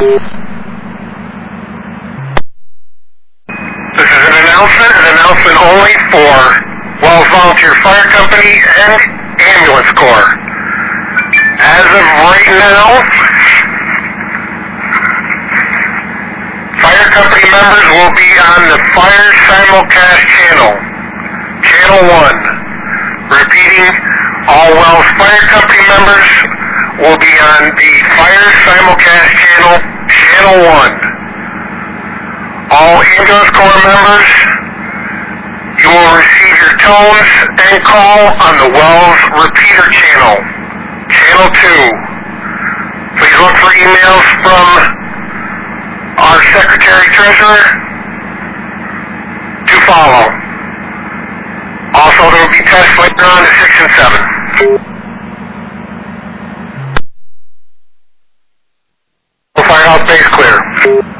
This is an announcement only for Wells Volunteer Fire Company and Ambulance Corps. As of right now, fire company members will be on the Fire Simulcast channel, Channel 1. Repeating, all Wells Fire Company members will be on the Fire Simulcast channel, Channel 1. All Ambulance Corps members, you will receive your tones and call on the Wells Repeater channel, Channel 2. Please look for emails from our Secretary-Treasurer to follow. Also, there will be tests later on to 6 and 7. Firehouse base clear.